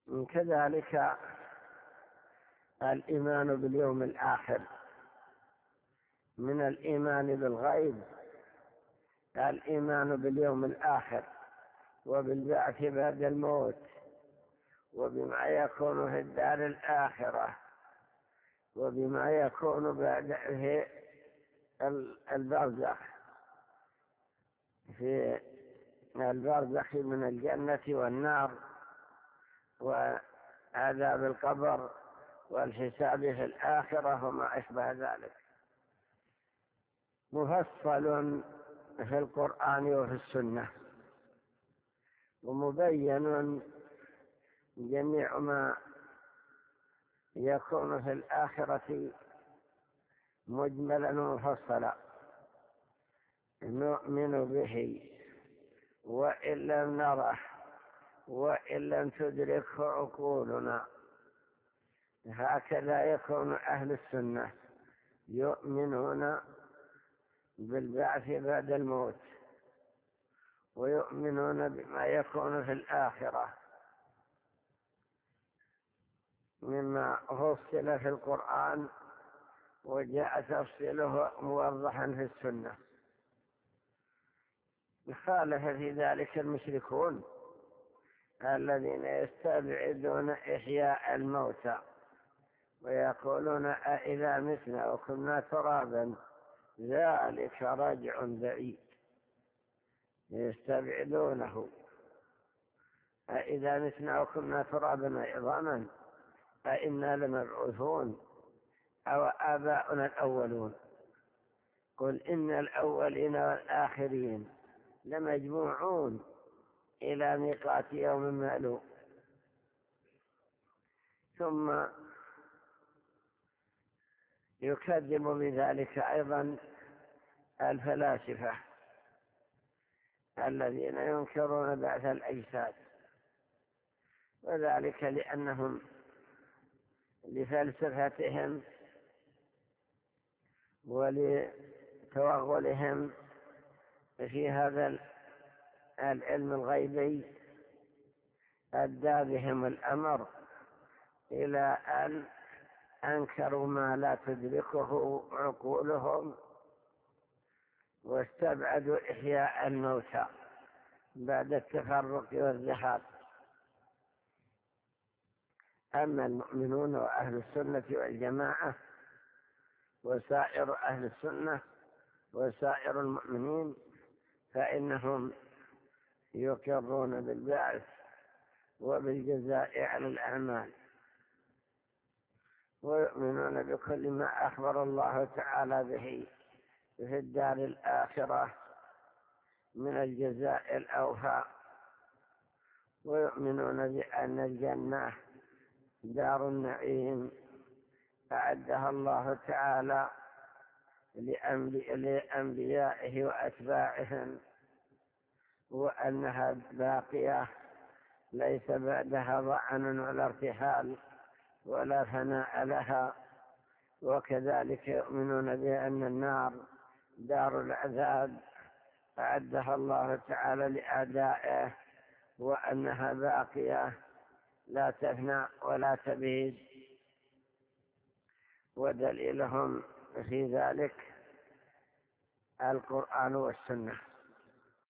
كذلك الإيمان باليوم الآخر من الإيمان بالغيب الإيمان باليوم الآخر وبالبعث بعد الموت وبما يكون في الدار الآخرة وبما يكون بعد في البرزخ في البرزخ من الجنة والنار وعذاب القبر والحساب في الآخرة وما أشبه ذلك مفصل في القرآن وفي السنة ومبين جميع ما يكون في الآخرة مجملا ومفصلا نؤمن به وإن لم نره وإن لم تدركه عقولنا. هكذا يكون أهل السنة يؤمنون بالبعث بعد الموت ويؤمنون بما يكون في الآخرة مما فصل في القرآن وجاء تفصيله موضحا في السنة. خالف في ذلك المشركون الذين يستبعدون إحياء الموتى ويقولون أإذا متنا وكنا ترابا ذلك رجع بعيد يستبعدونه أإذا متنا وكنا ترابا عظاما أإنا لمبعوثون أو آباؤنا الأولون قل إن الأولين والآخرين لمجموعون إلى ميقات يوم معلوم. ثم يكذب بذلك أيضا الفلاسفة الذين ينكرون بعث الأجساد وذلك لأنهم لفلسفتهم ولتوغلهم في هذا العلم الغيبي أدى بهم الأمر إلى أن أنكروا ما لا تدركه عقولهم واستبعدوا إحياء الموتى بعد التفرق والذهاب. أما المؤمنون وأهل السنة والجماعة وسائر أهل السنة وسائر المؤمنين فإنهم يقرون بالبعث وبالجزاء على الأعمال ويؤمنون بكل ما أخبر الله تعالى به في الدار الآخرة من الجزاء الأوفى ويؤمنون بأن الجنة دار النعيم أعدها الله تعالى لأنبيائه وأتباعهم وأنها باقية ليس بعدها ضعن ولا ارتحال ولا فناء لها. وكذلك يؤمنون بأن النار دار العذاب أعدها الله تعالى لأعدائه وأنها باقية لا تفنى ولا تبيد ودليلهم في ذلك القرآن والسنة.